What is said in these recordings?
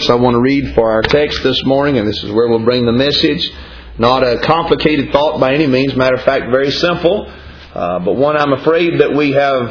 verse I want to read for our text this morning, and this is where we'll bring the message. Not a complicated thought by any means. Matter of fact, very simple. But one I'm afraid that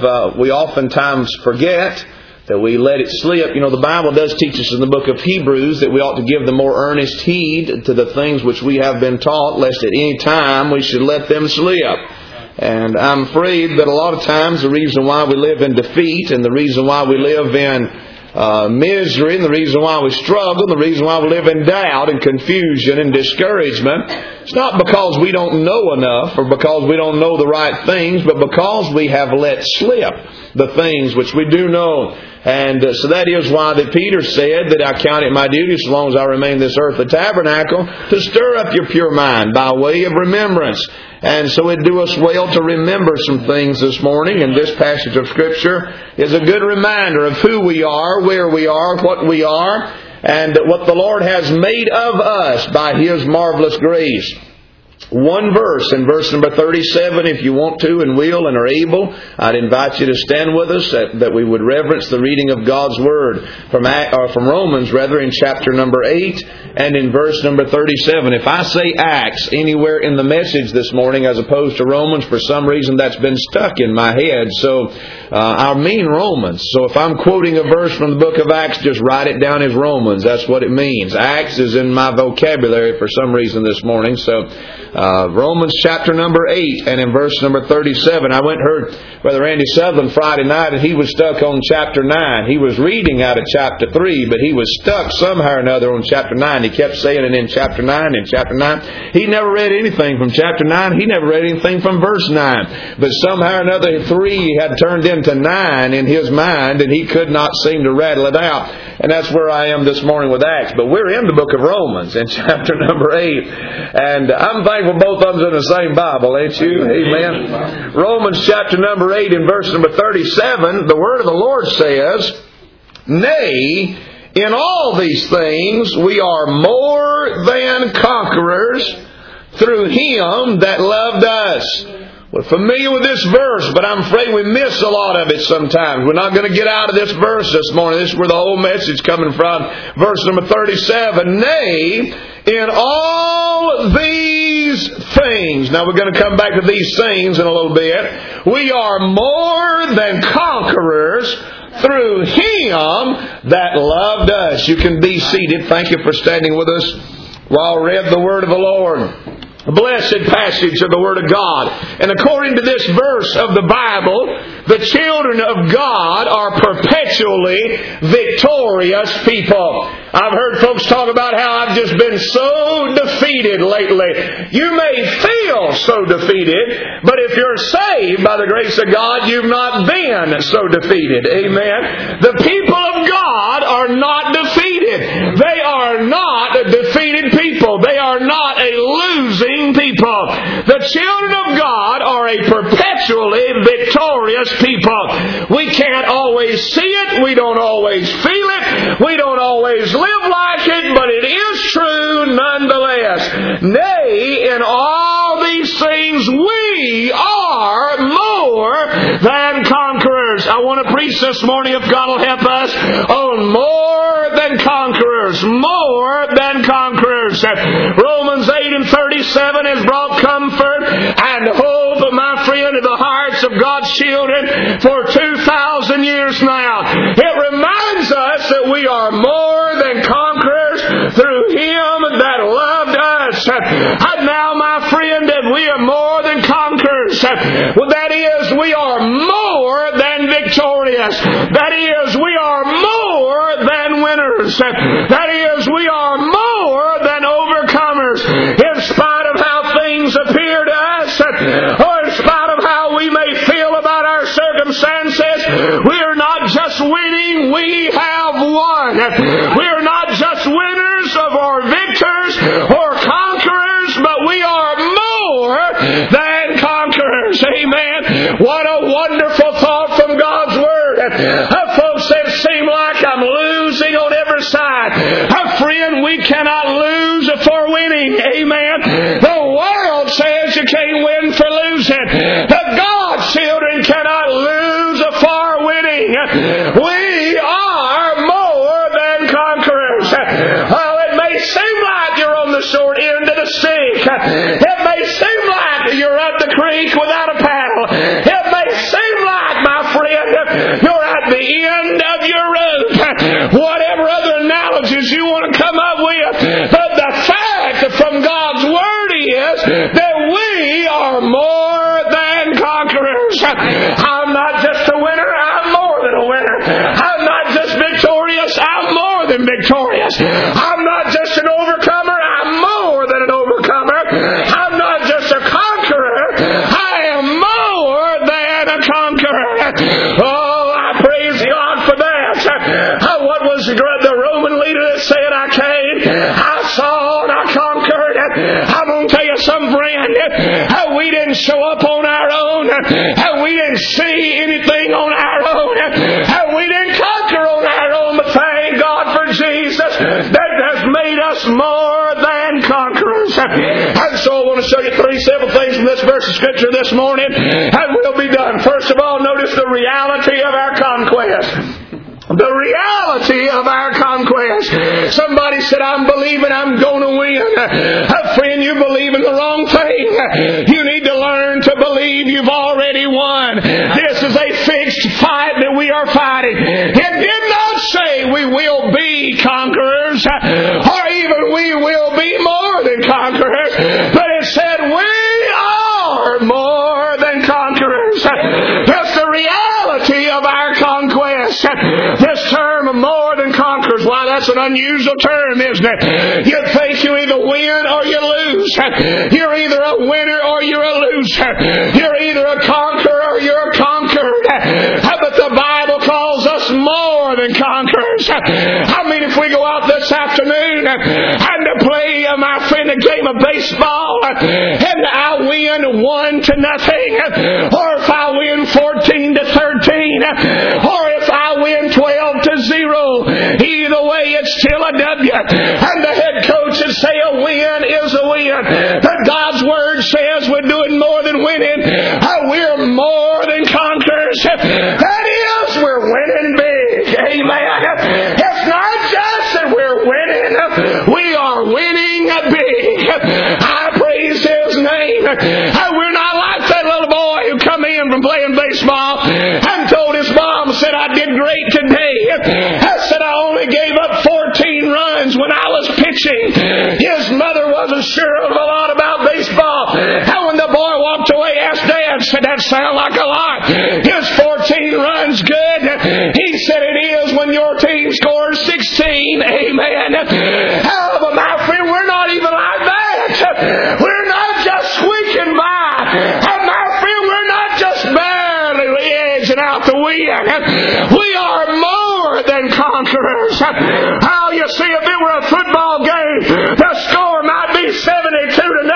we oftentimes forget, that we let it slip. You know, the Bible does teach us in the book of Hebrews that we ought to give the more earnest heed to the things which we have been taught, lest at any time we should let them slip. And I'm afraid that a lot of times the reason why we live in defeat, and the reason why we live in misery, and the reason why we struggle, and the reason why we live in doubt and confusion and discouragement, it's not because we don't know enough or because we don't know the right things, but because we have let slip the things which we do know. And so that is why that Peter said that I count it my duty, as long as I remain this earth, the tabernacle, to stir up your pure mind by way of remembrance. And so it do us well to remember some things this morning. And this passage of Scripture is a good reminder of who we are, where we are, what we are, and what the Lord has made of us by His marvelous grace. One verse, in verse number 37, if you want to and will and are able, I'd invite you to stand with us that we would reverence the reading of God's Word from Romans, in chapter number 8 and in verse number 37. If I say Acts anywhere in the message this morning as opposed to Romans, for some reason that's been stuck in my head. So I mean Romans. So if I'm quoting a verse from the book of Acts, just write it down as Romans. That's what it means. Acts is in my vocabulary for some reason this morning. So Romans chapter number 8 and in verse number 37. I went and heard Brother Randy Sutherland Friday night, and he was stuck on chapter 9. He was reading out of chapter 3, but he was stuck somehow or another on chapter 9. He kept saying it in chapter 9, in chapter 9. He never read anything from chapter 9. He never read anything from verse 9. But somehow or another 3 had turned into 9 in his mind, and he could not seem to rattle it out. And that's where I am this morning with Acts. But we're in the book of Romans in chapter number 8. And I'm thankful both of them's in the same Bible, ain't you? Amen. Romans chapter number 8 and verse number 37, the word of the Lord says, "Nay, in all these things we are more than conquerors through Him that loved us." We're familiar with this verse, but I'm afraid we miss a lot of it sometimes. We're not going to get out of this verse this morning. This is where the whole message is coming from. Verse number 37. "Nay, in all these things." Now we're going to come back to these things in a little bit. "We are more than conquerors through Him that loved us." You can be seated. Thank you for standing with us while I read the Word of the Lord. A blessed passage of the Word of God. And according to this verse of the Bible, the children of God are perpetually victorious people. I've heard folks talk about how I've just been so defeated lately. You may feel so defeated, but if you're saved by the grace of God, you've not been so defeated. Amen. The people of God are not defeated. They are not defeated people. They are not a losing people. The children of God are a perpetually victorious people. We can't always see it. We don't always feel it. We don't always live like it, but it is true nonetheless. "Nay, in all these things we are more than conquerors." I want to preach this morning, if God will help us, on more than conquerors. More than conquerors. Romans 8 and 37 has brought comfort and hope, my friend, to the hearts of God's children for 2,000 years now. It reminds us that we are more than conquerors through Him that loved us. And now, my friend, that we are more than conquerors. Well, that is, we are more than victorious. That is, we are more than winners. That is, we are more than overcomers. In spite of how things appear to us, or in spite of how we may feel about our circumstances, we are not just winning, we have won. We are not just winners or victors or conquerors, but we are more than conquerors. Amen. What a wonderful thought from God's Word. Folks that seem like I'm losing on every side. Friend, we cannot lose for winning. Amen. The world says you can't win for losing. The God's children cannot lose for winning. We are more than conquerors. answers you want to come up with. But the fact from God's Word is that we are more than conquerors. I'm not just a winner, I'm more than a winner. I'm not just victorious, I'm more than victorious. I'm not just an overcomer, I'm more than an overcomer. I'm not just a conqueror, I am more than a conqueror. Oh, I praise God for that. What was the Roman leader that said, I came, I saw, and I conquered? I'm going to tell you something, friend. We didn't show up on our own. We didn't see anything on our own. We didn't conquer on our own. But thank God for Jesus that has made us more than conquerors. And so I want to show you 3 simple things from this verse of Scripture this morning, and we'll be done. First of all, notice the reality of our conquest. The reality of our conquest. Somebody said, I'm believing I'm going to win. Friend, you believe in the wrong thing. You need to learn to believe you've already won. This is a fixed fight that we are fighting. It did not say we will be conquerors, or even we will be more than conquerors, but it said we are more than conquerors. That's the reality of our conquest. This term, more than conquerors, why, that's an unusual term, isn't it? You think you either win or you lose. You're either a winner or you're a loser. You're either a conqueror or you're conquered. But the Bible calls us more than conquerors. I mean, if we go out this afternoon and to play, my friend, a game of baseball, and I win 1-0, or if I win 14-13, or if I win 12-0, either way it's still a W. And the head coach would say a win is a win. But God's Word says we're doing more than winning. We're more than conquerors. That is, we're winning big. Amen. It's not just that we're winning. We are winning big. I praise His name. We're not like that little boy who come in from playing baseball and told his mom, said, I did great today. I said, I only gave up 14 runs when I was pitching. His mother wasn't sure of a lot about baseball. And when the boy walked away, asked Dad, said, that sounded like a lot. Is 14 runs good? He said, it is when your team scores 16. Amen. But my friend, we're not even like that. We're not just squeaking by. And my friend, we're not just barely edging out the win. We are more than conquerors. How you see, if it were a football game, the score might be 72-0.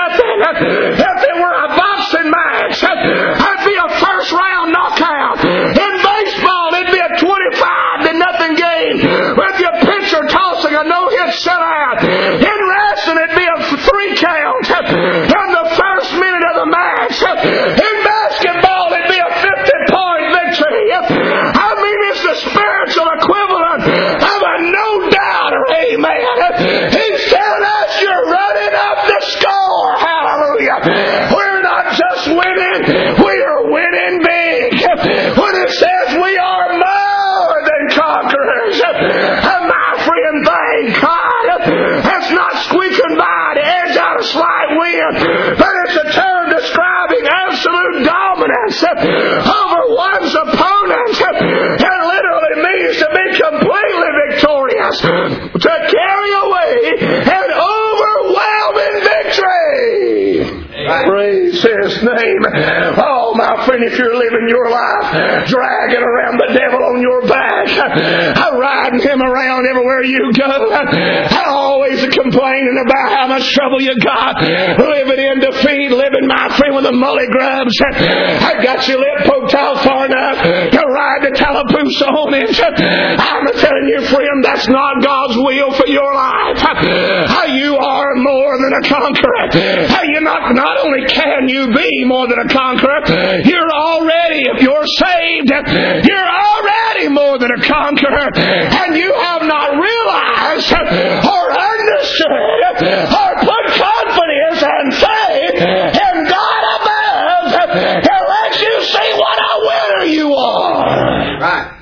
If it were a boxing match, it'd be a first round knockout. In baseball, it'd be a 25-0 game with your pitcher tossing a no-hit shutout. In wrestling, it'd be a 3 count in the first minute of the match. In basketball, it'd be a 50-point victory. I mean, it's the spiritual equivalent of a no-doubter. Amen. He's telling us you're running up the score. Hallelujah. We're not just winning, we are winning big. When it says we are more than conquerors, my friend, thank God, it's not squeaking by to edge out a slight win, but it's a term describing absolute dominance over one's opponent. It literally means to be completely victorious, to carry away an overwhelming victory. Praise His name. Oh, my friend, if you're living your life dragging around the devil on your back, riding him around everywhere you go, always complaining about how much trouble you got, living in defeat, living, my friend, with the mully grubs, I got your lip poked out far enough to ride the Tallapoosa on it. I'm telling you, friend, that's not God's will for your life. You are more than a conqueror. You're not only can you be more than a conqueror, you're already, if you're saved, you're already more than a conqueror. And you have not realized or understood or put confidence and faith in God above to let you see what a winner you are. Right.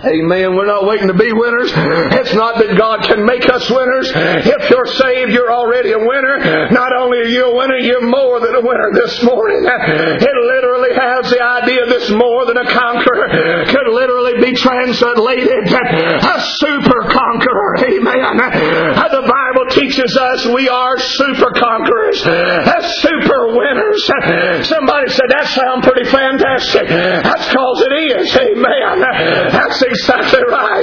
Amen. We're not waiting to be winners. It's not that God can make us winners. If you're saved, you're already a winner. Not only are you a winner, you're more than a winner this morning. It literally has the idea this more than a conqueror. Could literally be translated a super conqueror. Amen. The Bible teaches us we are super conquerors, super winners. Somebody said, that sounds pretty fantastic. That's because it is. Amen. That's exactly right.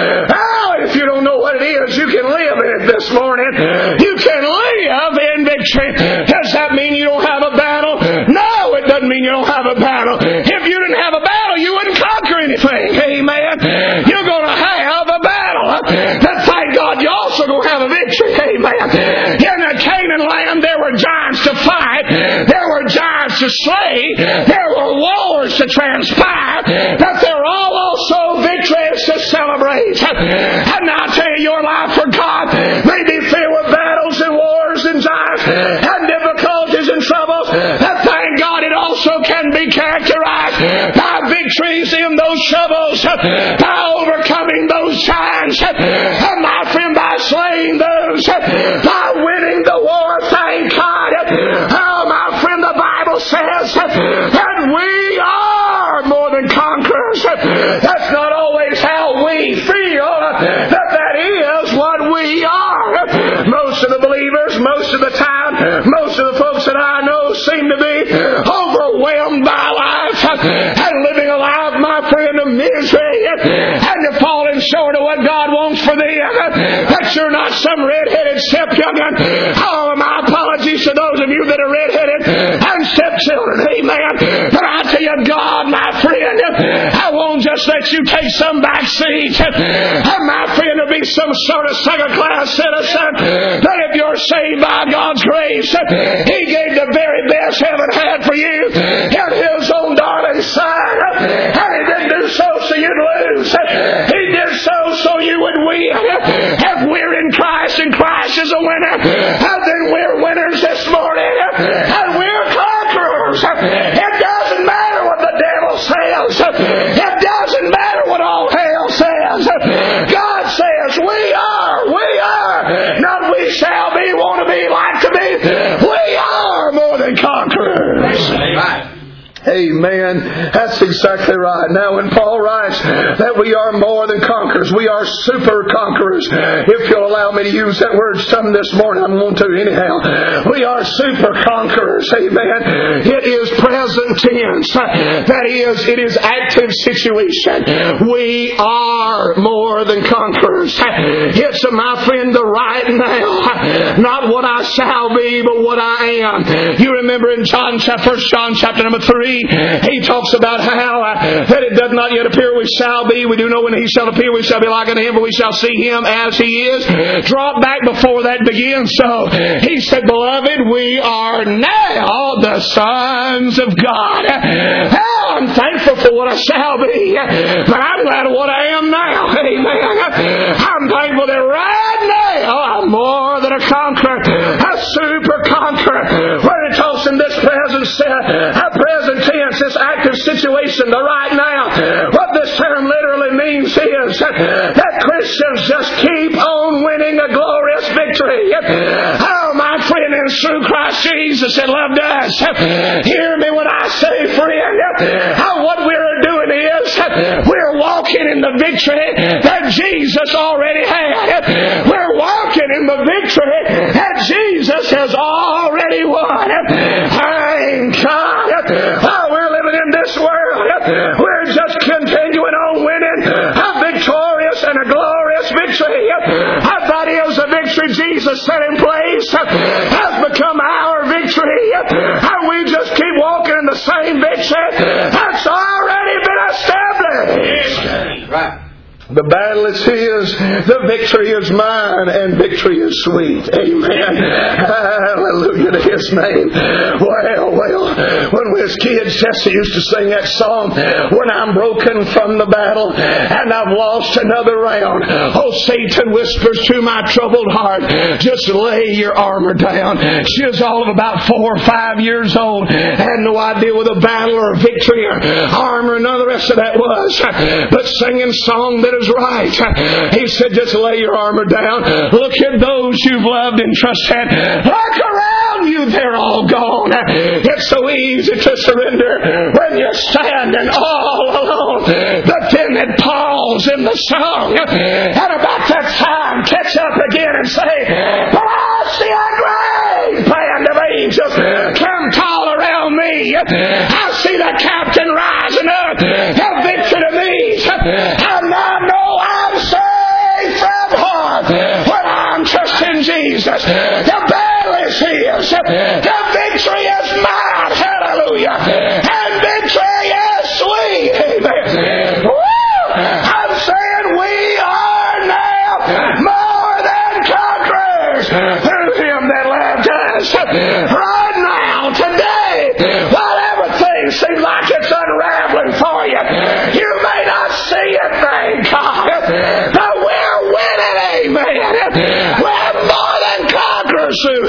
Oh, if you don't know what it is, you can live in it this morning. You can live in victory. Does that mean you don't have a battle? No, it doesn't mean you don't have a battle. If you didn't have a battle, you wouldn't conquer anything. Amen. You're going to have a battle. But thank God you're also going to have a victory. Amen. In the Canaan land, there were giants to fight. There were giants to slay. There were wars to transpire. But there were also victories to celebrate. And I'll tell you, your life for God may be filled with battles and wars and giants and difficulties and troubles. But thank God it also can be characterized by victories in those troubles, by overcoming those giants, and my friend, by slaying those, by winning the war. Thank God. Oh, my friend, the Bible says that we are more than conquerors. That's not always how we feel, but that is what we are. Most of the believers, most of the time, most of the folks that I know seem to be overwhelmed by life and living a life, my friend, of misery and to falling short of what God wants for them. That you're not some red-headed step-youngin. Oh, my apologies to those of you that are red-headed and stepchildren. Amen. But I tell you, God, my friend, I won't just let you take some back seat. And my friend, to be some sort of second-class citizen. That if you're saved by God's grace, He gave the very best heaven had for you in His own darling Son. And He didn't do so you'd lose. He did so you would win. If we're in Christ and Christ is a winner, then we're winners this morning. And we're conquerors. It doesn't matter what the devil says. It doesn't matter what all hell says. God says we are. Not we shall be, want to be, like to be. We are more than conquerors. Right. Amen. That's exactly right. Now when Paul writes that we are more than conquerors, we are super conquerors. If you'll allow me to use that word some this morning, I'm going to anyhow. We are super conquerors. Amen. It is present tense. That is, it is active situation. We are more than conquerors. It's, my friend, the right now. Not what I shall be, but what I am. You remember in 1 John chapter number 3, he talks about how that it does not yet appear we shall be. We do know when He shall appear we shall be like unto Him, but we shall see Him as He is. Drop back before that begins. So he said, beloved, we are now the sons of God. I'm thankful for what I shall be, but I'm glad of what I am now. Amen. I'm thankful that right now I'm more than a conqueror, a super conqueror. When it talks in this present tense, this active situation, the right now, what this term literally means is that Christians just keep on winning a glorious victory. Oh, my friend, and through Christ Jesus that loved us. Hear me when I say, friend, what we're doing is we're walking in the victory that Jesus already had. We're walking in the victory that Jesus has already won. Thank God. We're living in this world. We're just continuing on winning a victorious and a glorious victory. That is the victory Jesus set in place has become our victory. And we just keep walking in the same victory that's already been established. Right. The battle is His, the victory is mine, and victory is sweet. Amen. Hallelujah to His name. Well, when we was kids, Jesse used to sing that song, when I'm broken from the battle and I've lost another round. Oh, Satan whispers to my troubled heart, just lay your armor down. She was all of about 4 or 5 years old. Had no idea what a battle or victory or armor and none of the rest of that was. But singing song that is right. He said, just lay your armor down. Look at those you've loved and trusted. Look around you, they're all gone. It's so easy to surrender when you're standing all alone. But then they'd pause in the song and about that time catch up again and say, but I see a great band of angels come tall around me. I see the captain rising up, the victory to me, and I know I'm safe from harm when I'm trusting Jesus. The battle is His, the victory is mine, hallelujah, and victory is sweet, amen. Woo! I'm saying we are now more than conquerors through Him that loved us. Right now, today, while everything seems like it's unraveling for you, you may not see it, thank God, but we're winning, amen. We're more than conquerors through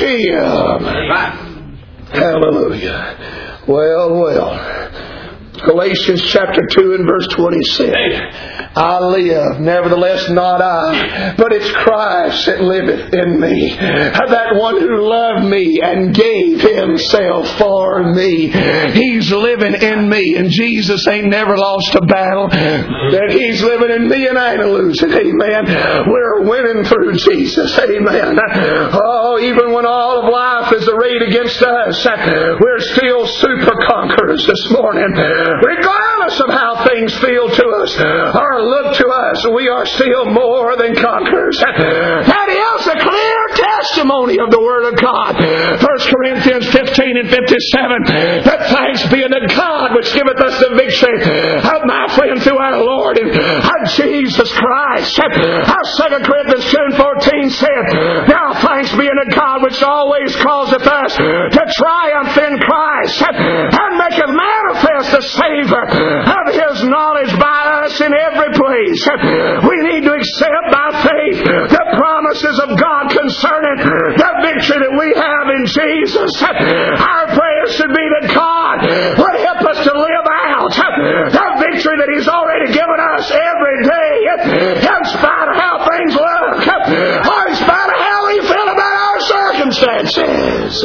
Him. Hallelujah. Well. Galatians chapter 2 and verse 26. I live, nevertheless not I, but it's Christ that liveth in me. That one who loved me and gave Himself for me. He's living in me, and Jesus ain't never lost a battle. That He's living in me and I ain't losing. Amen. We're winning through Jesus. Amen. Oh, even when all of life is arrayed against us, we're still super conquerors this morning. Regardless of how things feel to us or look to us, we are still more than conquerors. That is a clear testimony of the Word of God. 1 Corinthians 15 and 57. That thanks be unto God which giveth us the victory, my friend, through our Lord and our Jesus Christ. Our 2 Corinthians 2 and 14 said, now thanks be unto God which always causeth us to triumph in Christ and maketh manifest the savor of His knowledge by us in every place. We need to accept by faith the promises of God concerning the victory that we have in Jesus. Our prayer should be that God would help us to live out the victory that He's already given us every day, in spite of how things look, or in spite of how we feel about our circumstances.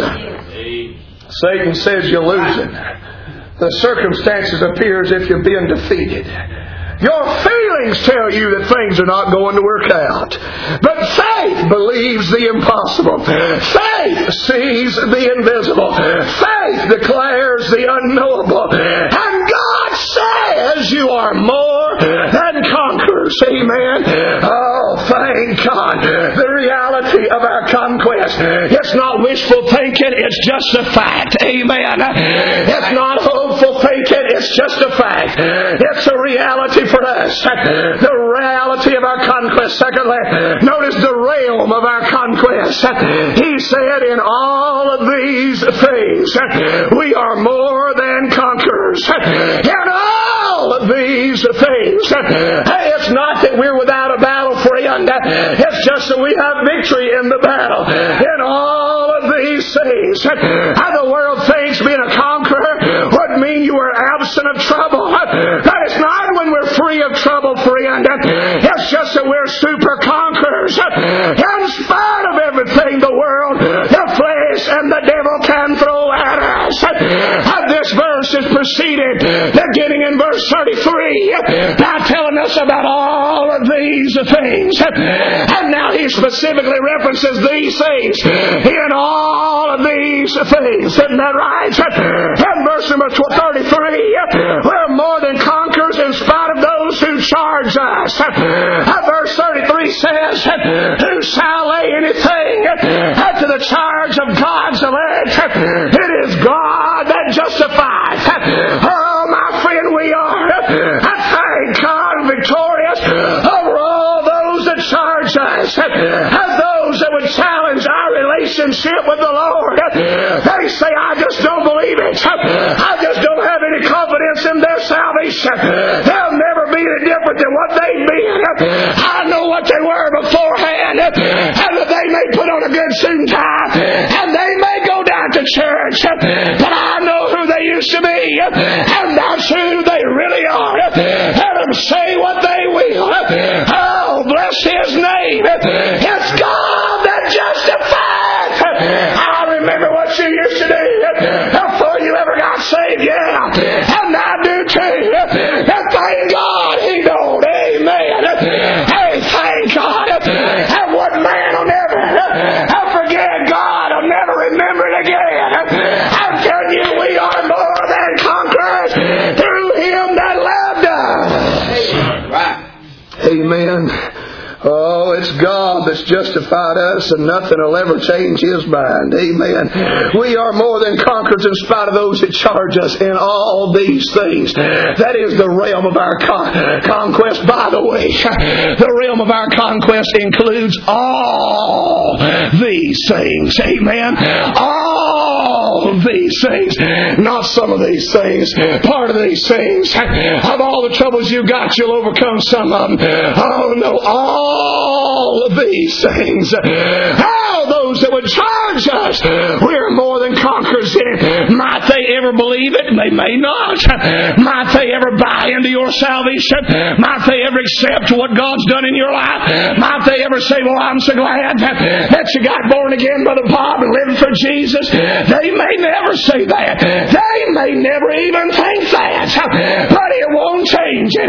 Satan says you're losing. The circumstances appear as if you're being defeated. Your feelings tell you that things are not going to work out. But faith believes the impossible. Faith sees the invisible. Faith declares the unknowable. And God says you are more than conquerors. Amen. Oh, thank God. The reality of our conquest. It's not wishful thinking. It's just a fact. Amen. It's not hopeful thinking. It's just a fact. It's a reality for us. The reality of our conquest. Secondly, notice the realm of our conquest. He said, in all of these things, we are more than conquerors. In all of these things. It's not that we're without a battle, friend. It's just that we have victory in the battle. In all of these things. How the world thinks being a conqueror would mean you are absent of trouble. That is not when we're free of trouble, friend. It's just that we're super conquerors. In spite of everything the world, the flesh, and the devil can throw at us. This verse is preceded, beginning in verse 33, by telling us about all of these things. And now he specifically references these things. In all of these things. Isn't that right? In verse number 33, we're more than conquerors in spite of those who charge us. Verse 33 says, who shall lay anything to the charge of God's elect? It is God that justifies. Oh, my friend, we are, thank God, victorious over relationship with the Lord. They say, I just don't believe it. I just don't have any confidence in their salvation. They'll never be any different than what they've been. I know what they were beforehand. And that they may put on a good suit and tie. And they may go down to church. But I know who they used to be. And that's who they really are. Let them say what they will. Oh, bless His name. It's God that justifies. I remember what you used to do before you ever got saved. Yeah. And I do too. And thank God He don't. Amen. Hey, thank God. And what man will never forget, God will never remember it again. I'm telling you, we are more than conquerors through Him that loved us. Right. Amen. Oh, it's God that's justified us, and nothing will ever change His mind. Amen. We are more than conquerors in spite of those that charge us in all these things. That is the realm of our conquest, by the way. The realm of our conquest includes all these things. Amen. All these things. Not some of these things. Part of these things. Of all the troubles you've got, you'll overcome some of them. Oh, no. All of these things. All those that would charge us, we're more than conquerors in it. Might they ever believe it? They may not. Might they ever buy into your salvation? Might they ever accept what God's done in your life? Might they ever say, well, I'm so glad that you got born again, Brother Bob, and living for Jesus? They may never say that. They may never even think that. But it won't change it.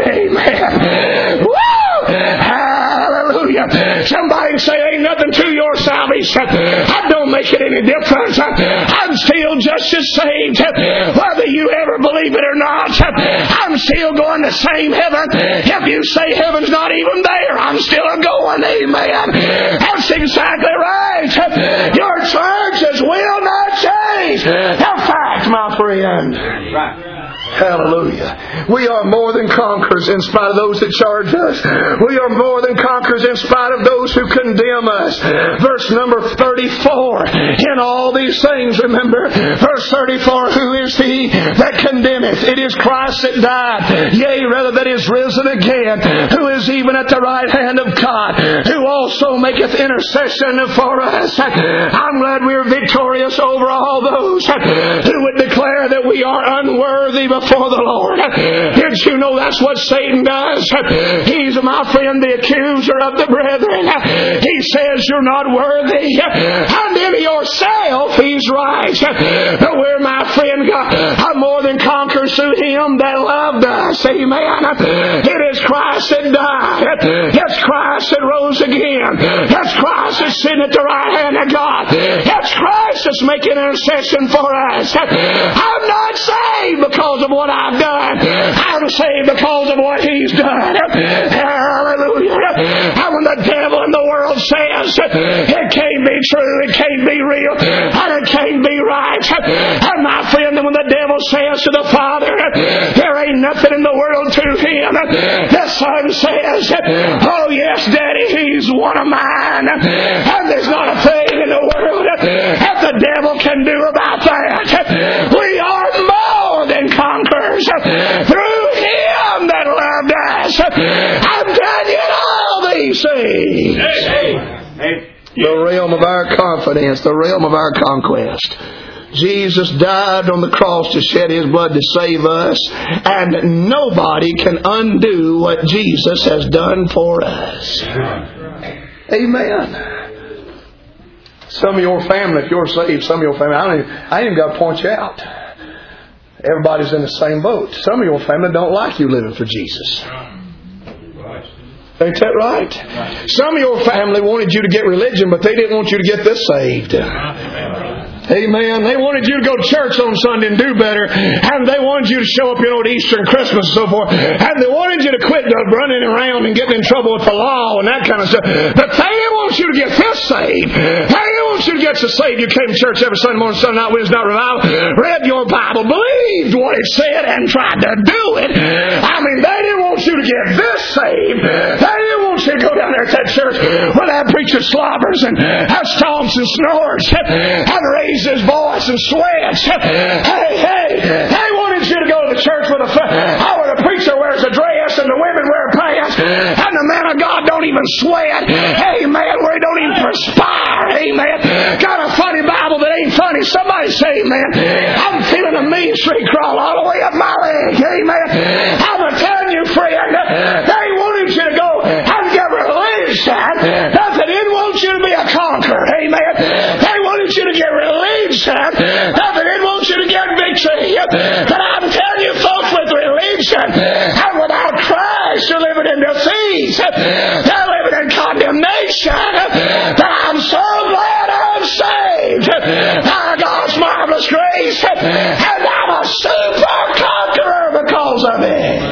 Amen. Woo! Hallelujah. Somebody say, ain't nothing to your salvation. That don't make it any difference. I'm still just as saved. Whether you ever believe it or not, I'm still going to same heaven. If you say heaven's not even there, I'm still going. Amen. That's exactly right. Your churches will not change. In fact, my friend. Right. Hallelujah. We are more than conquerors in spite of those that charge us. We are more than conquerors in spite of those who condemn us. Verse number 34. In all these things, remember, verse 34, who is He that condemneth? It is Christ that died, yea, rather that is risen again, who is even at the right hand of God, who also maketh intercession for us. I'm glad we're victorious over all those who would declare that we are unworthy before the Lord. Did you know that's what Satan does? He's, my friend, the accuser of the brethren. He says you're not worthy. And in yourself, he's right. But we're, my friend, God, more than conquerors through Him that loved us. Amen. It is Christ that died. It's Christ that rose again. It's Christ that's sitting at the right hand of God. It's Christ that's making intercession for us. I'm not saved because of what I've done. I'm saved because of what He's done. Hallelujah. And when the devil in the world says it can't be true, it can't be real, and it can't be right, and my friend, when the devil says to the Father, there ain't nothing in the world to Him, the Son says, oh yes, Daddy, He's one of mine, and there's not a thing in the world that the devil can do about that. We are more than conquerors through Him that loved us. I've done yet all these things. The realm of our confidence, the realm of our conquest. Jesus died on the cross to shed His blood to save us, and nobody can undo what Jesus has done for us. Amen. Some of your family, if you're saved, some of your family, I ain't even got to point you out. Everybody's in the same boat. Some of your family don't like you living for Jesus. Ain't that right? Some of your family wanted you to get religion, but they didn't want you to get this saved. Amen. They wanted you to go to church on Sunday and do better. And they wanted you to show up, at Easter and Christmas and so forth. And they wanted you to quit running around and getting in trouble with the law and that kind of stuff. But they didn't want you to get this saved. They didn't wants you to get so saved you came to church every Sunday morning, Sunday night, Wednesday night revival, read your Bible, believed what it said, and tried to do it. I mean, they didn't want you to get this saved. They didn't want you to go down there to that church where that preacher slobbers and has stomps and snores and raises his voice and sweats. They wanted you to go to the church where the preacher wears a dress and the women wear pants and the man of God don't even sweat. Amen. Where he don't even perspire. Amen. Got a funny Bible that ain't funny. Somebody say amen. I'm feeling a mean street crawl all the way up my leg. Amen. I'm telling you, friend, they wanted you to go and get religion. They didn't want you to be a conqueror. Amen. They wanted you to get religion. They didn't want you to get victory. But I'm telling you, folks, with religion and without Christ, you're living in defeat. They're living in condemnation. But I'm so glad I'm saved by God's marvelous grace. And I'm a super conqueror because of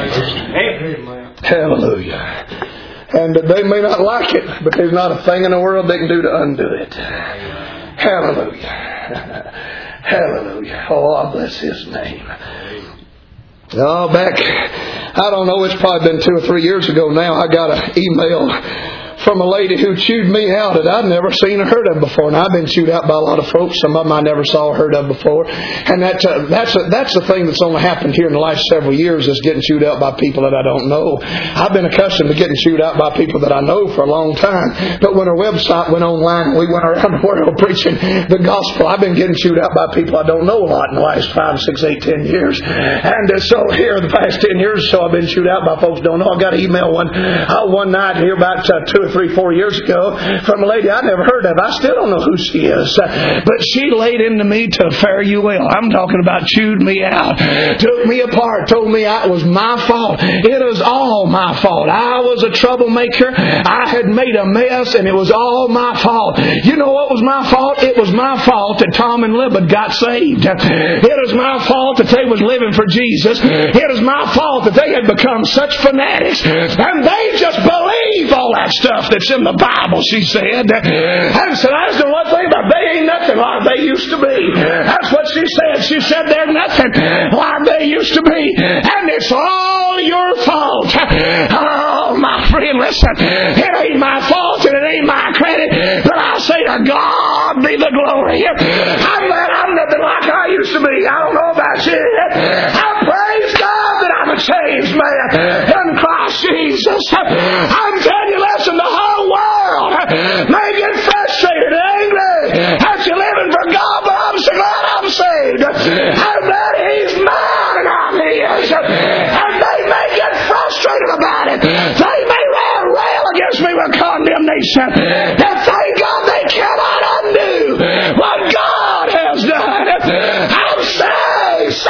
it. Hallelujah. And they may not like it, but there's not a thing in the world they can do to undo it. Hallelujah. Hallelujah. Oh, I bless His name. Oh, back, I don't know, it's probably been 2 or 3 years ago now, I got an email from a lady who chewed me out that I'd never seen or heard of before. And I've been chewed out by a lot of folks. Some of them I never saw or heard of before. And that's the thing that's only happened here in the last several years, is getting chewed out by people that I don't know. I've been accustomed to getting chewed out by people that I know for a long time. But when our website went online, we went around the world preaching the gospel. I've been getting chewed out by people I don't know a lot in the last 5, 6, 8, 10 years. And so here, the past 10 years or so, I've been chewed out by folks I don't know. I got an email one night here about 2 or 3, 4 years ago from a lady I never heard of. I still don't know who she is. But she laid into me to fare you well. I'm talking about chewed me out. Took me apart. Told me it was my fault. It was all my fault. I was a troublemaker. I had made a mess and it was all my fault. You know what was my fault? It was my fault that Tom and Libby got saved. It was my fault that they was living for Jesus. It was my fault that they had become such fanatics. And they just believe all that stuff that's in the Bible, she said. And so that's the one thing about they ain't nothing like they used to be. That's what she said. She said they're nothing like they used to be. And it's all your fault. Oh, my friend, listen. It ain't my fault and it ain't my credit. But I say to God be the glory. I'm glad I'm nothing like I used to be. I don't know about you. I praise God that I'm a changed man in Christ Jesus. I'm telling you, listen, the whole world may get frustrated and angry as you're living for God, but I'm so glad I'm saved. I'm glad He's mine and I'm His. And they may get frustrated about it. They may rail against me with condemnation. And thank God they cannot undo what God has done. I'm saved.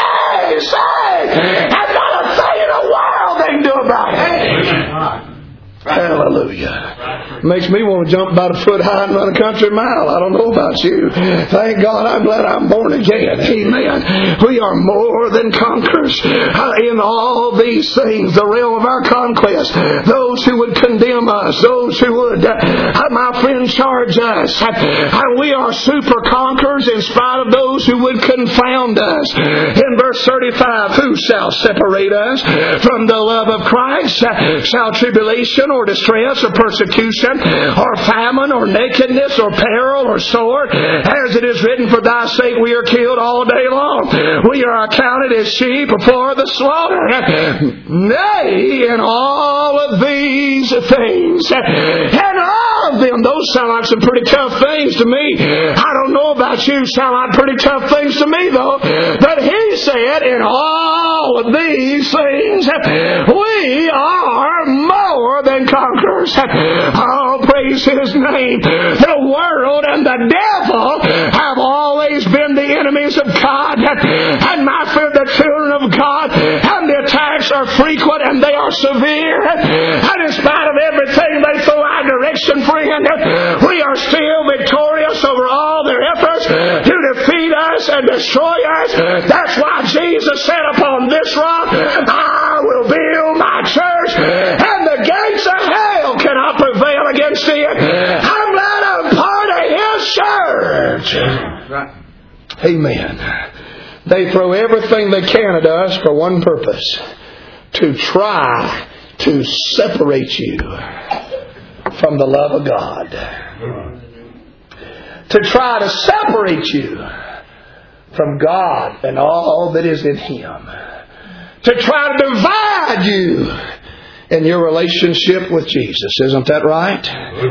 And not a thing in the world they can do about it. Hallelujah. Makes me want to jump about a foot high and run a country mile. I don't know about you. Thank God I'm glad I'm born again. Amen. We are more than conquerors in all these things, the realm of our conquest. Those who would condemn us, those who would, my friend, charge us. And we are super conquerors in spite of those who would confound us. In verse 35, who shall separate us from the love of Christ? Shall tribulation or distress or persecution or famine or nakedness or peril or sword? As it is written, for thy sake we are killed all day long. We are accounted as sheep before the slaughter. Nay, in all of these things, and all of them, those sound like some pretty tough things to me. I don't know about you, sound like pretty tough things to me though. But he said, in all of these things, we are more than conquerors. Oh, praise His name. The world and the devil have always been the enemies of God. And my friend, the children of God, and the attacks are frequent and they are severe. And in spite of everything they throw our direction, friend, we are still victorious over all their efforts to defeat us and destroy us. That's why Jesus said, upon this rock I will build my church, and the gates of hell cannot prevail against it. I'm glad I'm part of His church. church. Amen. They throw everything they can at us for one purpose: to try to separate you from the love of God. To try to separate you from God and all that is in Him. To try to divide you in your relationship with Jesus. Isn't that right?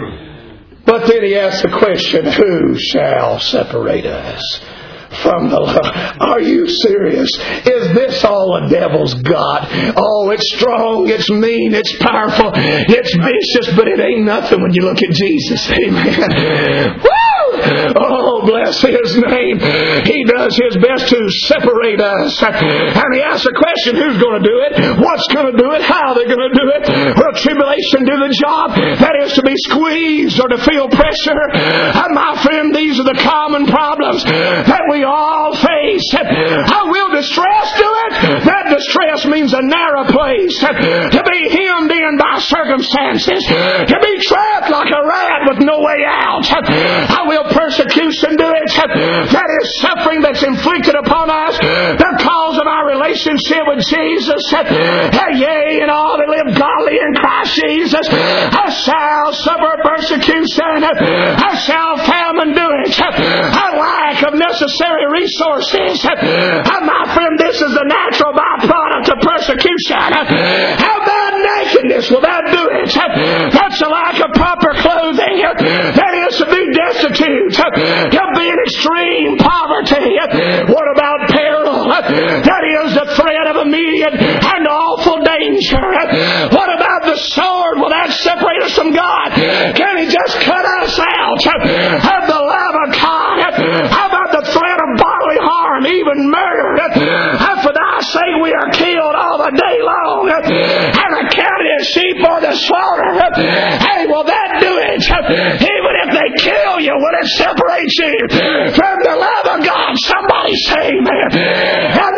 But then He asks the question, who shall separate us from the love? Are you serious? Is this all the devil's got? Oh, it's strong, it's mean, it's powerful, it's vicious, but it ain't nothing when you look at Jesus. Amen. Woo! Oh, bless His name. He does His best to separate us. And He asks the question, who's going to do it? What's going to do it? How are they going to do it? Will tribulation do the job? That is, to be squeezed or to feel pressure. And my friend, these are the common problems that we all face. How will distress do it? That distress means a narrow place. To be hemmed in by circumstances. To be trapped like a rat with no way out. How will persecution do it? That is suffering that's inflicted upon us because of our relationship with Jesus. Yea, and all that live godly in Christ Jesus shall suffer persecution. Shall famine do it? A lack of necessary resources. My friend, this is the natural byproduct of persecution. How about nakedness? Will that do it? That's a lack of proper clothing. That is to be destitute. To be in extreme poverty. What about peril? That is the threat of immediate and awful danger. What about the sword? Will that separate us from God? Can He just cut us out of the love of God? How about the threat of bodily harm, even murder? For thy sake we are killed all the day long, and accounted as sheep for the slaughter. Hey, will that do it? Even if they kill you, will it separate you from the love of God? Somebody say amen. And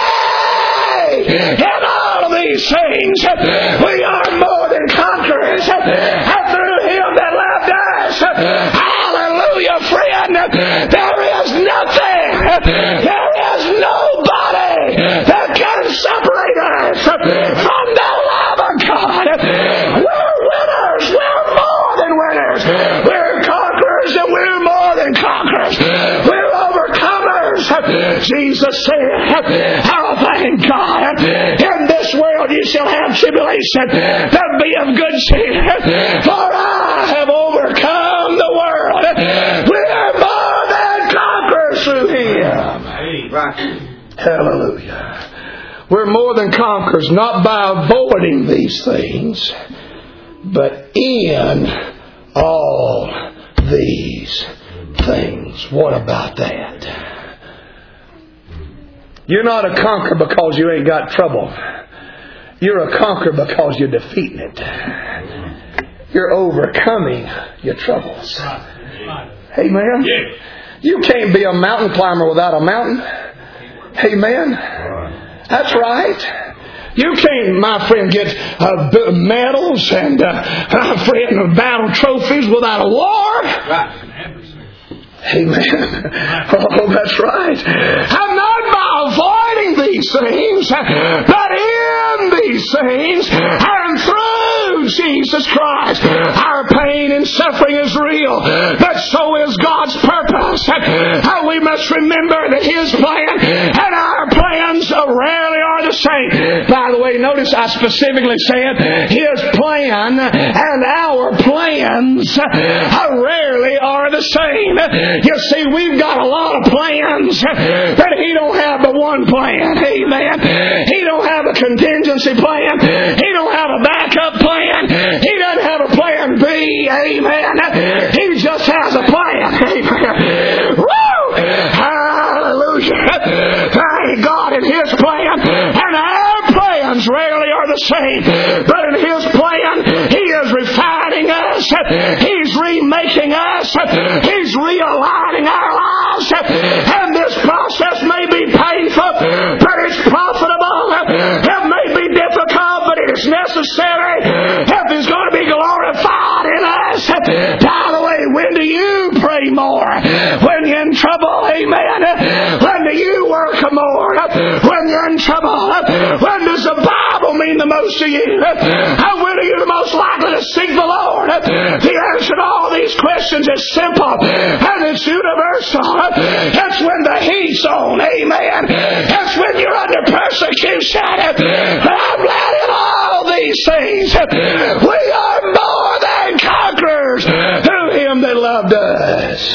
nay, in all of these things, we are more than conquerors through Him that loved us. Hallelujah, friend. There is nothing, there is nobody that can separate us from the love of God. We're winners. We're more than winners. We're conquerors, and we're more than conquerors. We're overcomers. Jesus said, oh, thank God, in this world you shall have tribulation, but be of good cheer, for I have overcome the world. We're more than conquerors through Him. Hallelujah. We're more than conquerors, not by avoiding these things, but in all these things. What about that? You're not a conqueror because you ain't got trouble. You're a conqueror because you're defeating it. You're overcoming your troubles. Amen? You can't be a mountain climber without a mountain. Amen? That's right. You can't, my friend, get medals and battle trophies without a war. Amen. Oh, that's right. And not by avoiding these things, but in these things and through Jesus Christ. Our pain and suffering is real, but so is God's purpose. How we must remember that His plan and our plans rarely are the same. By the way, notice I specifically said His plan and our plans rarely are the same. You see, we've got a lot of plans, but He don't have but one plan. Amen. He don't have a contingency plan. He don't have a backup plan. He doesn't have a plan B. Amen. He just has a plan. Amen. Woo! Hallelujah. Thank God in His plan. And our plans rarely are the same. But in His plan, He is refining us. He's remaking us. He's realigning our lives. And this process may be painful, but it's profitable. It may be difficult, but it is necessary if He's going to be glorified in us. By the way, when do you pray more more when you're in trouble. Amen. When do you work more when you're in trouble? When does the Bible mean the most to you? When are you the most likely to seek the Lord? The answer to all these questions is simple and it's universal. It's when the heat's on. Amen. It's when you're under persecution. But I'm glad in all these things we are more than conquerors through Him that loved us.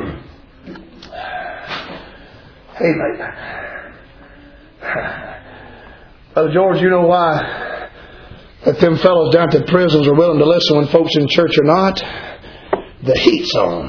Amen. Brother George, you know why that them fellows down at the prisons are willing to listen when folks in church are not? The heat's on.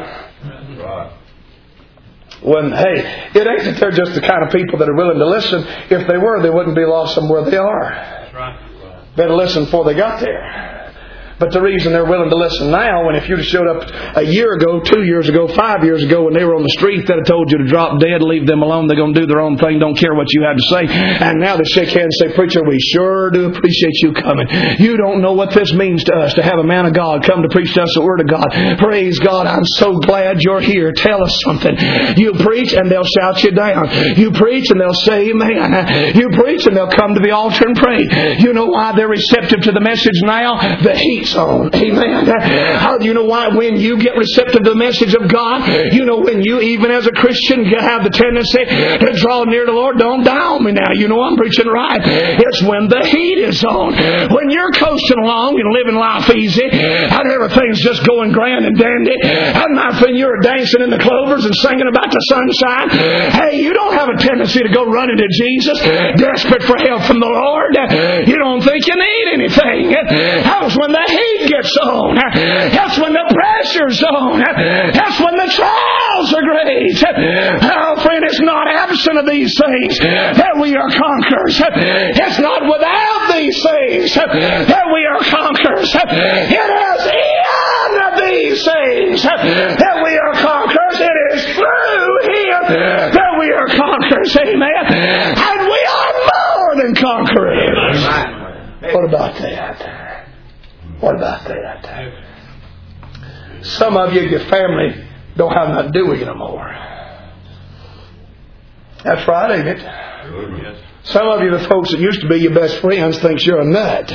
When, hey, it ain't that they're just the kind of people that are willing to listen. If they were, they wouldn't be lost somewhere they are. Better listen before they got there. But the reason they're willing to listen now, when if you'd have showed up a year ago, 2 years ago, 5 years ago, when they were on the street, they'd have told you to drop dead, leave them alone, they're going to do their own thing, don't care what you have to say. And now they shake hands and say, preacher, we sure do appreciate you coming. You don't know what this means to us, to have a man of God come to preach to us the Word of God. Praise God, I'm so glad you're here. Tell us something. You preach and they'll shout you down. You preach and they'll say amen. You preach and they'll come to the altar and pray. You know why they're receptive to the message now? The heat's on. Amen. How do you know why? When you get receptive to the message of God, you know when you, even as a Christian, have the tendency to draw near to the Lord. Don't down me now. You know I'm preaching right. It's when the heat is on. When you're coasting along and living life easy and everything's just going grand and dandy, and my friend, you're dancing in the clovers and singing about the sunshine. Hey, you don't have a tendency to go running to Jesus, desperate for help from the Lord. You don't think you need anything. That's when the heat gets on. That's when the pressure's on. That's when the trials are great. Oh, friend, it's not absent of these things that we are conquerors. It's not without these things that we are conquerors. It is in these things that we are conquerors. It is through Him that we are conquerors. Amen. And we are more than conquerors. What about that? What about that? Some of you, your family, don't have nothing to do with you no more. That's right, ain't it? Some of you, the folks that used to be your best friends, thinks you're a nut.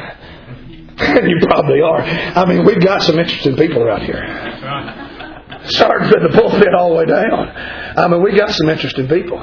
And you probably are. I mean, we've got some interesting people around here. Starting from the pulpit all the way down. I mean, we got some interesting people.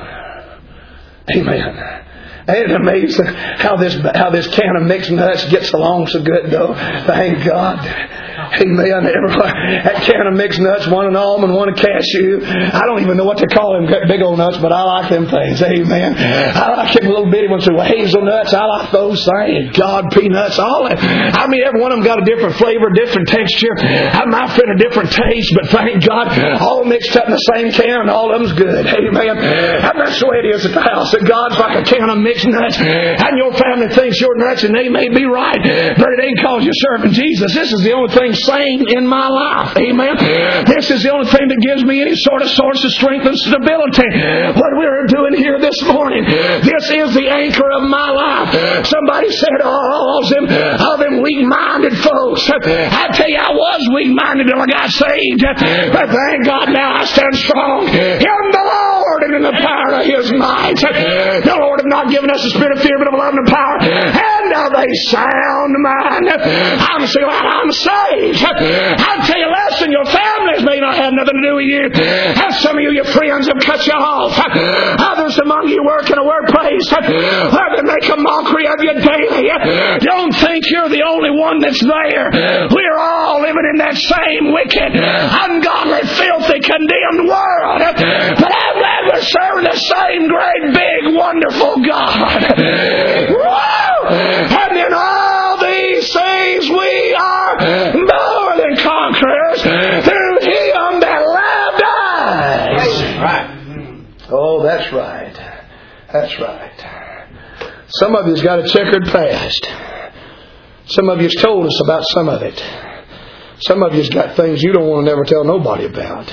Amen. Ain't it amazing how this can of mixed nuts gets along so good, though? Thank God. Amen. That can of mixed nuts, one an almond, one a cashew. I don't even know what to call them big old nuts, but I like them things. Amen. I like them little bitty ones too. Hazelnuts, I like those things. God, peanuts, all that. I mean, every one of them got a different flavor, different texture. I might fit a different taste, but thank God, all mixed up in the same can and all of them's good. Amen. And that's the way it is at the house. That God's like a can of mixed nuts, and your family thinks you're nuts, and they may be right, but it ain't cause you're serving Jesus. This is the only thing sane in my life. Amen. This is the only thing that gives me any sort of source of strength and stability. What we're doing here this morning, this is the anchor of my life. Somebody said, all them weak-minded folks. I tell you, I was weak-minded till I got saved. But thank God now I stand strong in the Lord and in the power of His might. The Lord has not given us a spirit of fear, but of love and power and of a sound mind. I'm so glad I'm saved. I tell you, listen, your families may not have nothing to do with you. And some of you, your friends have cut you off. Others among you work in a workplace where they make a mockery of you daily. Don't think you're the only one that's there. We're all living in that same wicked, ungodly, filthy, condemned world. But I'm glad we're serving the same great, big, wonderful God. Woo! And in all these things we are more than conquerors through Him that loved us. Right. Oh, that's right. That's right. Some of you's got a checkered past. Some of you's told us about some of it. Some of you's got things you don't want to never tell nobody about.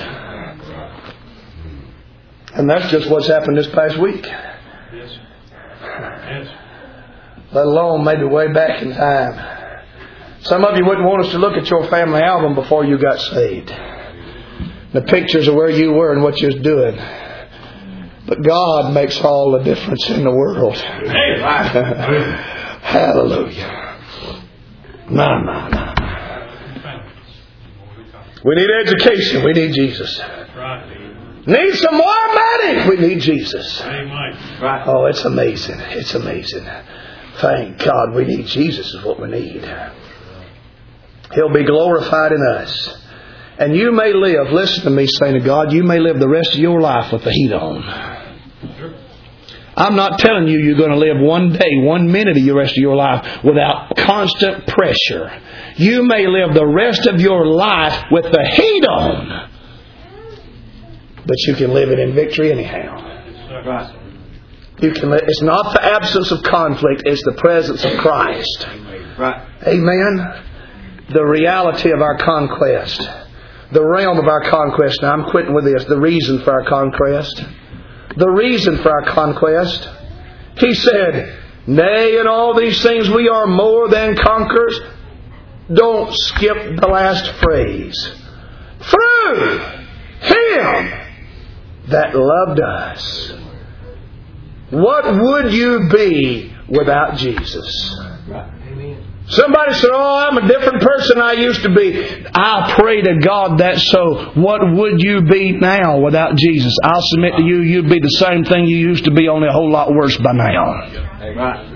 And that's just what's happened this past week. Yes. Yes. Let alone maybe way back in time. Some of you wouldn't want us to look at your family album before you got saved. the pictures of where you were and what you was doing. But God makes all the difference in the world. Hallelujah. My. We need education. We need Jesus. Need some more money. We need Jesus. Oh, it's amazing. It's amazing. Thank God we need Jesus is what we need. He'll be glorified in us. And you may live, listen to me, saint of God, you may live the rest of your life with the heat on. I'm not telling you you're going to live one day, 1 minute of the rest of your life without constant pressure. You may live the rest of your life with the heat on. But you can live it in victory anyhow. You can. It's not the absence of conflict, it's the presence of Christ. Amen. The reality of our conquest. The realm of our conquest. Now I'm quitting with this. The reason for our conquest. The reason for our conquest. He said, nay, in all these things we are more than conquerors. Don't skip the last phrase. Through Him that loved us. What would you be without Jesus? Somebody said, oh, I'm a different person than I used to be. I pray to God that's so. What would you be now without Jesus? I'll submit to you, you'd be the same thing you used to be, only a whole lot worse by now.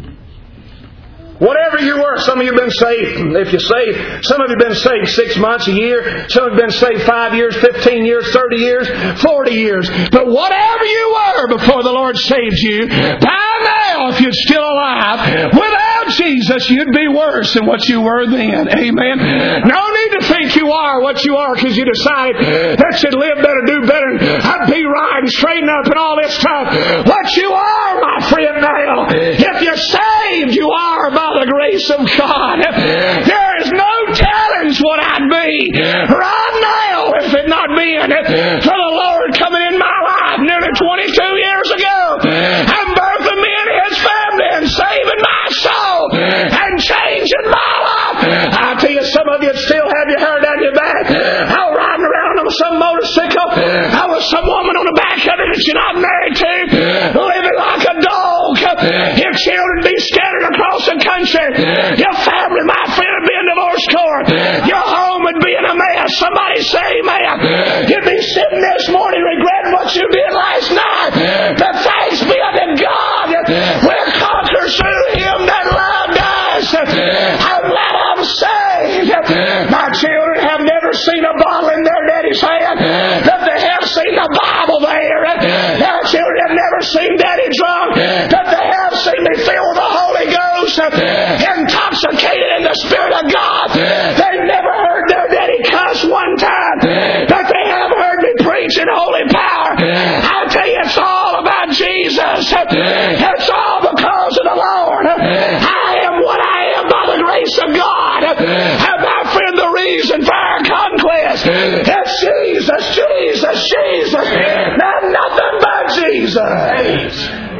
Whatever you were, some of you have been saved. If you saved, some of you have been saved 6 months, a year. Some have been saved 5 years, 15 years, 30 years, 40 years. But whatever you were before the Lord saved you, by now, if you're still alive, without Jesus, you'd be worse than what you were then. Amen. No need to think you are what you are because you decide that you'd live better, do better, and be right and straighten up and all this stuff. What you are, my friend, now, if you're saved, you are by the grace of God. There is no telling what I'd be right now if it not been for the Lord coming in my life nearly 22 years ago and birthing me in His family and saving my soul and changing my life. I tell you, some of you still have your hair down your back. I was riding around on some motorcycle. I was some woman on the back of it that you're not married to, living like a dog. Your children be scattered across the country. Your family, my friend, would be in divorce court. Your home would be in a mess. Somebody say amen. You'd be sitting this morning regretting what you did last night. But thanks be unto God, we're conquerors through Him that loved us. I'm glad I'm saved. My children have never seen a bottle in their daddy's hand, but they have seen the Bible there. Their children have never seen daddy drunk, but they have seen me filled with the Holy Ghost, intoxicated in the Spirit of God. They've never heard their daddy cuss one time, but they have heard me preach in holy power. I tell you, it's all about Jesus. It's all because of the Lord. I am what I am by the grace of God. And my friend, the reason for our conquest is Jesus, Jesus, Jesus. Not nothing but Jesus.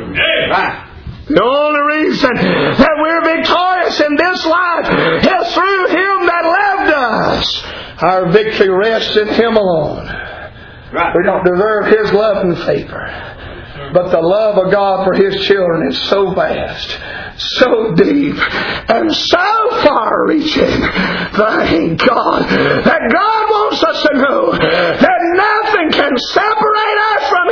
The only reason that we're victorious in this life is through Him that loved us. Our victory rests in Him alone. We don't deserve His love and favor. But the love of God for His children is so vast, so deep, and so far-reaching. Thank God that God wants us to know that nothing can separate us from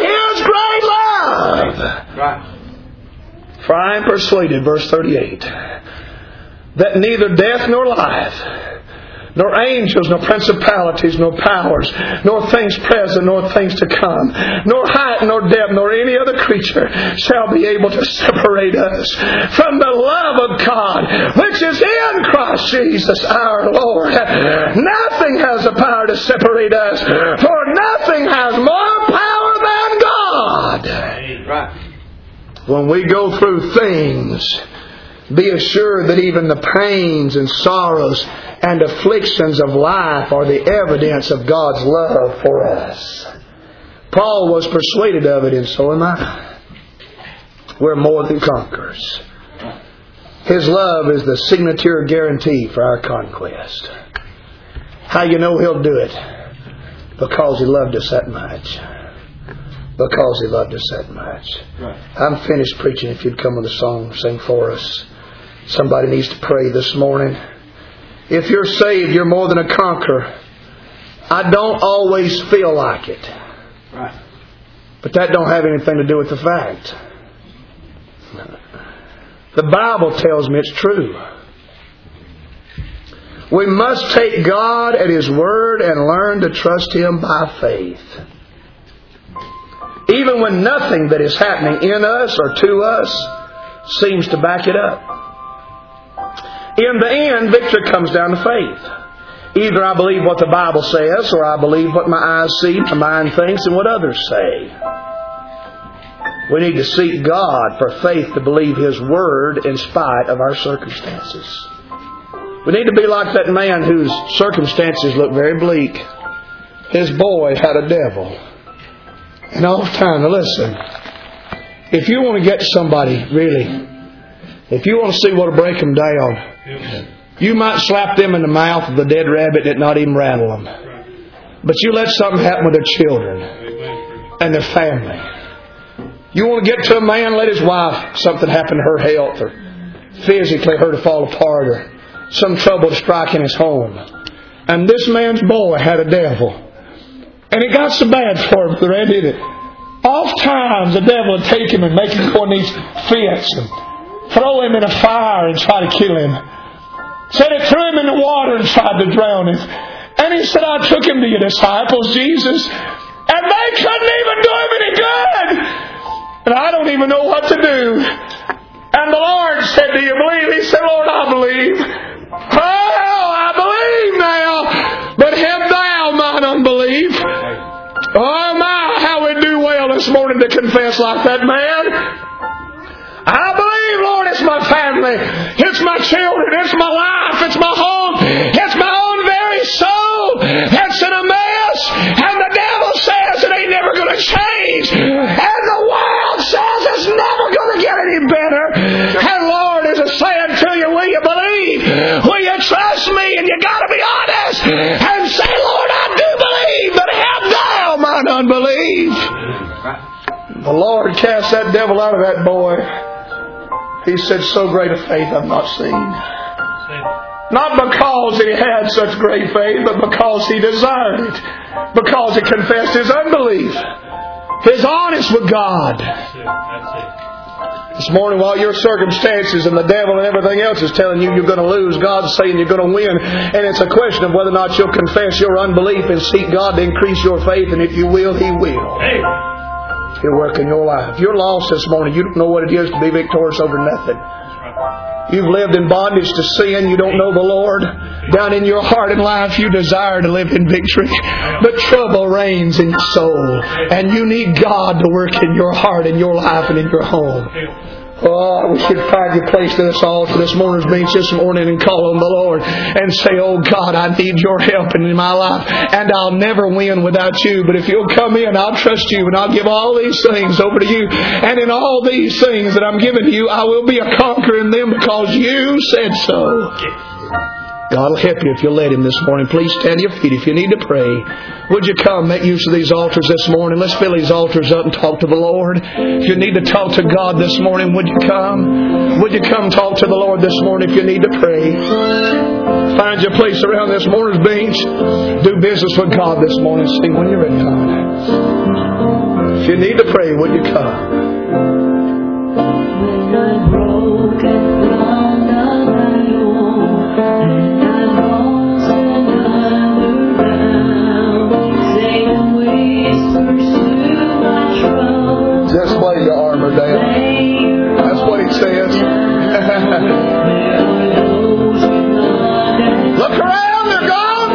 His great love. Right. For I am persuaded, verse 38, that neither death nor life, nor angels, nor principalities, nor powers, nor things present, nor things to come, nor height, nor depth, nor any other creature shall be able to separate us from the love of God, which is in Christ Jesus our Lord. Nothing has the power to separate us, for nothing has more power than God. Right. When we go through things, be assured that even the pains and sorrows and afflictions of life are the evidence of God's love for us. Paul was persuaded of it, and so am I. We're more than conquerors. His love is the signature guarantee for our conquest. How you know He'll do it? Because He loved us that much. Because He loved us that much. Right. I'm finished preaching. If you'd come with a song, sing for us. Somebody needs to pray this morning. If you're saved, you're more than a conqueror. I don't always feel like it. Right. But that don't have anything to do with the fact. The Bible tells me it's true. We must take God at His word and learn to trust Him by faith. Even when nothing that is happening in us or to us seems to back it up. In the end, victory comes down to faith. Either I believe what the Bible says, or I believe what my eyes see, my mind thinks, and what others say. We need to seek God for faith to believe His Word in spite of our circumstances. We need to be like that man whose circumstances look very bleak. His boy had a devil. And all the time, now listen, if you want to get somebody, really, if you want to see what will break them down, you might slap them in the mouth with a dead rabbit and it not even rattle them. But you let something happen with their children and their family. You want to get to a man, let his wife, something happen to her health, or physically her to fall apart, or some trouble to strike in his home. And this man's boy had a devil. And it got so bad for him, Brother Andy, that oft times the devil would take him and make him go in these fits and throw him in a fire and try to kill him. Said it threw him in the water and tried to drown him. And he said, I took him to your disciples, Jesus, and they couldn't even do him any good. And I don't even know what to do. And the Lord said, do you believe? He said, Lord, I believe. Oh, I believe now. But help thou mine unbelief. Oh my, how we do well this morning to confess like that man. I believe, Lord, it's my family. It's my children. It's my life. It's my home. It's my own very soul that's in a mess. And the devil says it ain't never going to change. And the world says it's never going to get any better. And Lord is saying to you, will you believe? Will you trust me? And you got to be honest and say, Lord, I do believe, but help thou mine unbelief. The Lord cast that devil out of that boy. He said, so great a faith I've not seen. Not because he had such great faith, but because he desired it. Because he confessed his unbelief. His honest with God. This morning, while your circumstances and the devil and everything else is telling you you're going to lose, God's saying you're going to win. And it's a question of whether or not you'll confess your unbelief and seek God to increase your faith. And if you will, He will. He'll work in your life. If you're lost this morning, you don't know what it is to be victorious over nothing. You've lived in bondage to sin. You don't know the Lord. Down in your heart and life, you desire to live in victory. But trouble reigns in your soul. And you need God to work in your heart, in your life, and in your home. Oh, we should find your place to this altar this morning's bench this morning and call on the Lord and say, oh God, I need your help in my life. And I'll never win without you. But if you'll come in, I'll trust you and I'll give all these things over to you. And in all these things that I'm giving to you, I will be a conqueror in them because you said so. God will help you if you'll let Him this morning. Please stand to your feet if you need to pray. Would you come make use of these altars this morning? Let's fill these altars up and talk to the Lord. If you need to talk to God this morning, would you come? Would you come talk to the Lord this morning if you need to pray? Find your place around this morning's bench. Do business with God this morning. Sing when you're ready, God. If you need to pray, would you come? Just lay your armor down. That's what He says. Look around, they're gone.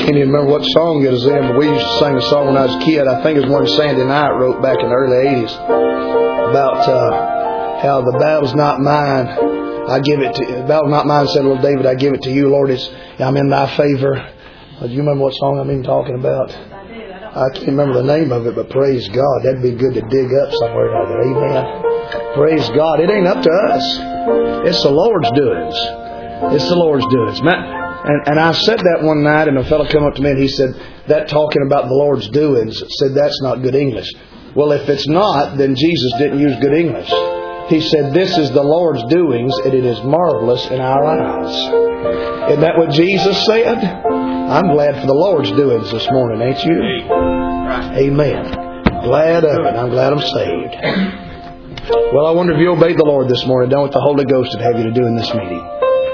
can't even remember what song it is in, but we used to sing a song when I was a kid. I think it was one Sandy Knight wrote back in the early 80s about how the battle's not mine. I give it to the battle's not mine, said little David. I give it to you, Lord. I'm in thy favor. Do you remember what song I'm even talking about? I can't remember the name of it, but praise God. That'd be good to dig up somewhere out there. Amen. Praise God. It ain't up to us. It's the Lord's doings. It's the Lord's doings. And I said that one night, and a fellow came up to me and he said, that talking about the Lord's doings, said that's not good English. Well, if it's not, then Jesus didn't use good English. He said, this is the Lord's doings, and it is marvelous in our eyes. Isn't that what Jesus said? I'm glad for the Lord's doings this morning, ain't you? Amen. Glad of it. I'm glad I'm saved. Well, I wonder if you obeyed the Lord this morning, done what the Holy Ghost would have you to do in this meeting.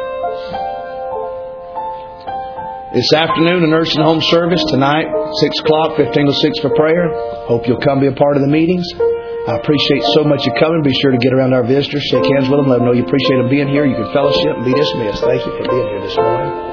This afternoon, a nursing home service. Tonight, 6 o'clock, 15 to 6 for prayer. Hope you'll come be a part of the meetings. I appreciate so much you coming. Be sure to get around our visitors, shake hands with them, let them know you appreciate them being here. You can fellowship and be dismissed. Thank you for being here this morning.